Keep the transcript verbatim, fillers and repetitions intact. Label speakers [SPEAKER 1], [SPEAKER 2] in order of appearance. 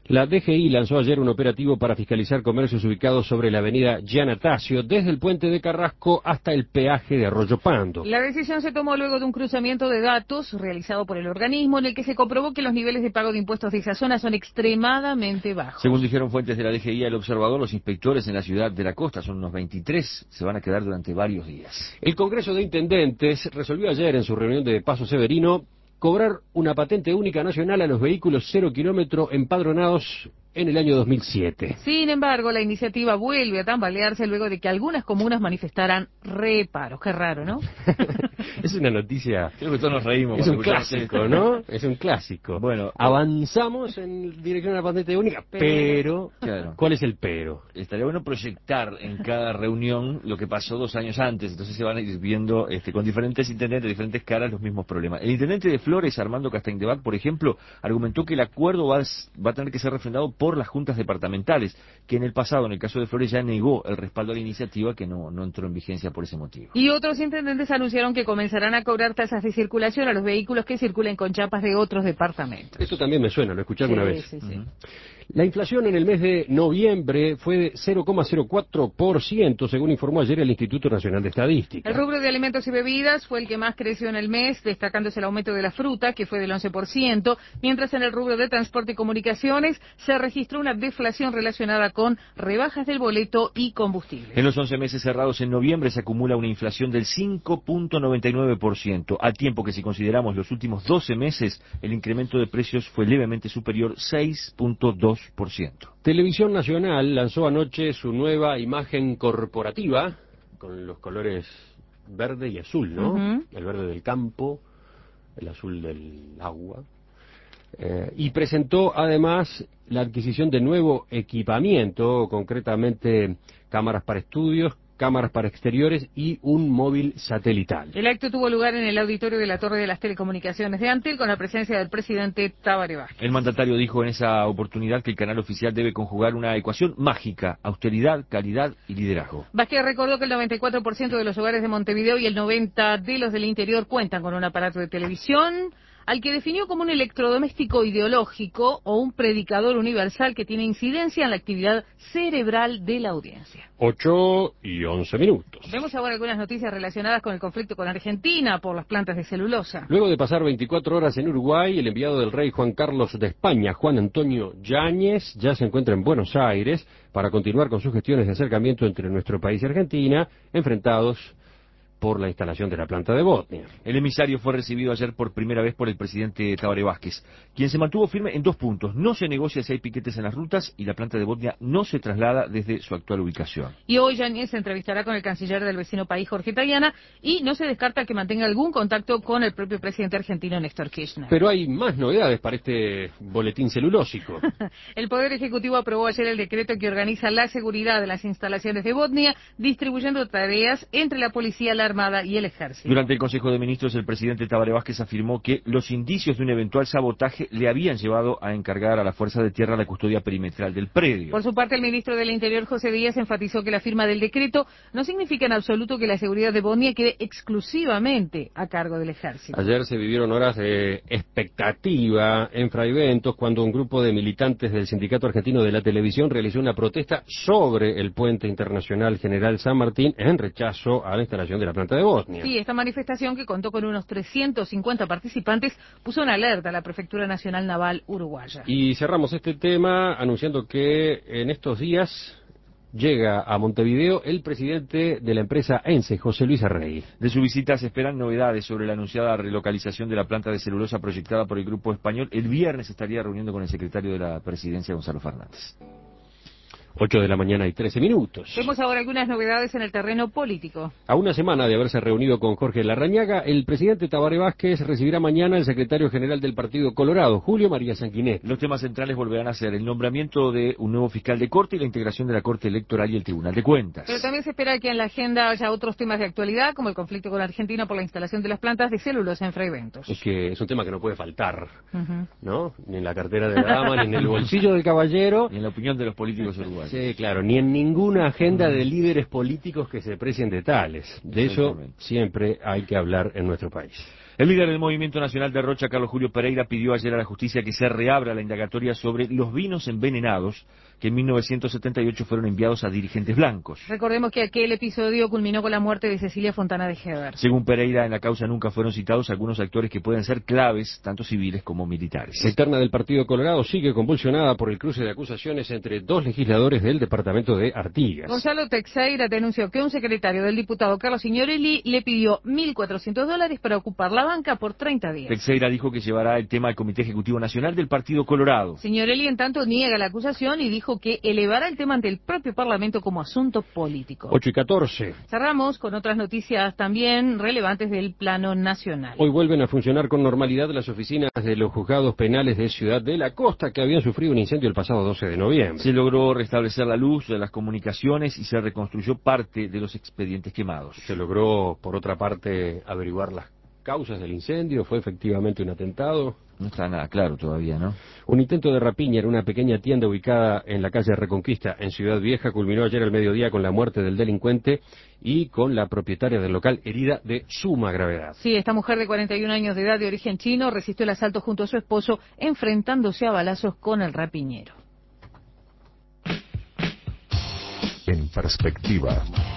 [SPEAKER 1] La D G I lanzó ayer un operativo para fiscalizar comercios ubicados sobre la avenida Giannatasio, desde el puente de Carrasco hasta el peaje de Arroyo Pando.
[SPEAKER 2] La decisión se tomó luego de un cruzamiento de datos realizado por el organismo en el que se comprobó que los niveles de pago de impuestos de esa zona son extremadamente bajos.
[SPEAKER 3] Según dijeron fuentes de la D G I al Observador, los inspectores en la ciudad de la costa, son unos veintitrés, se van a quedar durante varios días.
[SPEAKER 1] El Congreso de Intendentes resolvió ayer en su reunión de Paso Severino cobrar una patente única nacional a los vehículos cero kilómetro empadronados en el año dos mil siete.
[SPEAKER 2] Sin embargo, la iniciativa vuelve a tambalearse luego de que algunas comunas manifestaran reparos. Qué raro, ¿no?
[SPEAKER 1] Es una noticia...
[SPEAKER 3] Creo que todos nos reímos.
[SPEAKER 1] Es un clásico, ¿no? Es un clásico.
[SPEAKER 3] Bueno,
[SPEAKER 1] avanzamos en dirección a la patente única, pero...
[SPEAKER 3] Claro.
[SPEAKER 1] ¿Cuál es el pero?
[SPEAKER 3] Estaría bueno proyectar en cada reunión lo que pasó dos años antes, entonces se van a ir viendo este, con diferentes intendentes, diferentes caras, los mismos problemas. El intendente de Flores, Armando Castañdebac, por ejemplo, argumentó que el acuerdo va a, va a tener que ser refrendado por por las juntas departamentales, que en el pasado, en el caso de Flores, ya negó el respaldo a la iniciativa, que no, no entró en vigencia por ese motivo.
[SPEAKER 2] Y otros intendentes anunciaron que comenzarán a cobrar tasas de circulación a los vehículos que circulen con chapas de otros departamentos.
[SPEAKER 1] Esto también me suena, lo escuché alguna
[SPEAKER 2] sí,
[SPEAKER 1] vez.
[SPEAKER 2] Sí, sí.
[SPEAKER 1] Uh-huh. La inflación en el mes de noviembre fue de cero coma cero cuatro por ciento, según informó ayer el Instituto Nacional de Estadística.
[SPEAKER 2] El rubro de alimentos y bebidas fue el que más creció en el mes, destacándose el aumento de la fruta, que fue del once por ciento, mientras en el rubro de transporte y comunicaciones se registró una deflación relacionada con rebajas del boleto y combustible.
[SPEAKER 3] En los once meses cerrados en noviembre se acumula una inflación del cinco punto noventa y nueve por ciento, al tiempo que si consideramos los últimos doce meses, el incremento de precios fue levemente superior, seis punto dos por ciento.
[SPEAKER 1] Televisión Nacional lanzó anoche su nueva imagen corporativa con los colores verde y azul, ¿no?
[SPEAKER 2] Uh-huh.
[SPEAKER 1] El verde del campo, el azul del agua. Eh, y presentó además la adquisición de nuevo equipamiento, concretamente cámaras para estudios, cámaras para exteriores y un móvil satelital.
[SPEAKER 2] El acto tuvo lugar en el auditorio de la Torre de las Telecomunicaciones de Antel con la presencia del presidente Tabaré Vázquez.
[SPEAKER 3] El mandatario dijo en esa oportunidad que el canal oficial debe conjugar una ecuación mágica: austeridad, calidad y liderazgo.
[SPEAKER 2] Vázquez recordó que el noventa y cuatro por ciento de los hogares de Montevideo y el noventa por ciento de los del interior cuentan con un aparato de televisión, al que definió como un electrodoméstico ideológico o un predicador universal que tiene incidencia en la actividad cerebral de la audiencia.
[SPEAKER 1] Ocho y once minutos.
[SPEAKER 2] Vemos ahora algunas noticias relacionadas con el conflicto con Argentina por las plantas de celulosa.
[SPEAKER 1] Luego de pasar veinticuatro horas en Uruguay, el enviado del rey Juan Carlos de España, Juan Antonio Yáñez, ya se encuentra en Buenos Aires para continuar con sus gestiones de acercamiento entre nuestro país y Argentina, enfrentados por la instalación de la planta de Botnia.
[SPEAKER 3] El emisario fue recibido ayer por primera vez por el presidente Tabaré Vázquez, quien se mantuvo firme en dos puntos: no se negocia si hay piquetes en las rutas y la planta de Botnia no se traslada desde su actual ubicación.
[SPEAKER 2] Y hoy Yáñez se entrevistará con el canciller del vecino país, Jorge Tayana, y no se descarta que mantenga algún contacto con el propio presidente argentino, Néstor Kirchner.
[SPEAKER 1] Pero hay más novedades para este boletín celulósico.
[SPEAKER 2] El Poder Ejecutivo aprobó ayer el decreto que organiza la seguridad de las instalaciones de Botnia, distribuyendo tareas entre la policía, la Armada y el Ejército.
[SPEAKER 3] Durante el Consejo de Ministros, el presidente Tabaré Vázquez afirmó que los indicios de un eventual sabotaje le habían llevado a encargar a la Fuerza de Tierra la custodia perimetral del predio.
[SPEAKER 2] Por su parte, el ministro del Interior, José Díaz, enfatizó que la firma del decreto no significa en absoluto que la seguridad de Botnia quede exclusivamente a cargo del Ejército.
[SPEAKER 1] Ayer se vivieron horas de expectativa en Fraiventos cuando un grupo de militantes del Sindicato Argentino de la Televisión realizó una protesta sobre el puente internacional General San Martín en rechazo a la instalación de la planta de Botnia.
[SPEAKER 2] Sí, esta manifestación, que contó con unos trescientos cincuenta participantes, puso en alerta a la Prefectura Nacional Naval Uruguaya.
[SPEAKER 1] Y cerramos este tema anunciando que en estos días llega a Montevideo el presidente de la empresa ENCE, José Luis Arrey.
[SPEAKER 3] De su visita se esperan novedades sobre la anunciada relocalización de la planta de celulosa proyectada por el grupo español. El viernes estaría reuniendo con el secretario de la Presidencia, Gonzalo Fernández.
[SPEAKER 1] Ocho de la mañana y trece minutos.
[SPEAKER 2] Vemos ahora algunas novedades en el terreno político.
[SPEAKER 1] A una semana de haberse reunido con Jorge Larrañaga, el presidente Tabaré Vázquez recibirá mañana al secretario general del Partido Colorado, Julio María Sanguinetti.
[SPEAKER 3] Los temas centrales volverán a ser el nombramiento de un nuevo fiscal de corte y la integración de la Corte Electoral y el Tribunal de Cuentas.
[SPEAKER 2] Pero también se espera que en la agenda haya otros temas de actualidad, como el conflicto con Argentina por la instalación de las plantas de celulosa en Fraiventos.
[SPEAKER 1] Es que es un tema que no puede faltar,
[SPEAKER 2] uh-huh.
[SPEAKER 1] ¿no? Ni en la cartera de la dama, ni en el bolsillo del caballero.
[SPEAKER 3] Ni en la opinión de los políticos uruguayos.
[SPEAKER 1] Sí, claro, ni en ninguna agenda de líderes políticos que se precien de tales. De eso siempre hay que hablar en nuestro país.
[SPEAKER 3] El líder del Movimiento Nacional de Rocha, Carlos Julio Pereira, pidió ayer a la justicia que se reabra la indagatoria sobre los vinos envenenados que en mil novecientos setenta y ocho fueron enviados a dirigentes blancos.
[SPEAKER 2] Recordemos que aquel episodio culminó con la muerte de Cecilia Fontana de Heber.
[SPEAKER 3] Según Pereira, en la causa nunca fueron citados algunos actores que pueden ser claves, tanto civiles como militares.
[SPEAKER 1] La interna del Partido Colorado sigue convulsionada por el cruce de acusaciones entre dos legisladores del departamento de Artigas.
[SPEAKER 2] Gonzalo Teixeira denunció que un secretario del diputado Carlos Signorelli le pidió mil cuatrocientos dólares para ocupar la banca por treinta días.
[SPEAKER 3] Teixeira dijo que llevará el tema al Comité Ejecutivo Nacional del Partido Colorado.
[SPEAKER 2] Signorelli, en tanto, niega la acusación y dijo que elevará el tema ante el propio Parlamento como asunto político.
[SPEAKER 1] ocho y catorce.
[SPEAKER 2] Cerramos con otras noticias también relevantes del plano nacional.
[SPEAKER 1] Hoy vuelven a funcionar con normalidad las oficinas de los juzgados penales de Ciudad de la Costa, que habían sufrido un incendio el pasado doce de noviembre.
[SPEAKER 3] Se logró restablecer la luz de las comunicaciones y se reconstruyó parte de los expedientes quemados.
[SPEAKER 1] Se logró, por otra parte, averiguar las causas del incendio. ¿Fue efectivamente un atentado?
[SPEAKER 3] No está nada claro todavía, ¿no?
[SPEAKER 1] Un intento de rapiña en una pequeña tienda ubicada en la calle Reconquista, en Ciudad Vieja, culminó ayer al mediodía con la muerte del delincuente y con la propietaria del local herida de suma gravedad.
[SPEAKER 2] Sí, esta mujer de cuarenta y un años de edad de origen chino resistió el asalto junto a su esposo, enfrentándose a balazos con el rapiñero.
[SPEAKER 4] En perspectiva.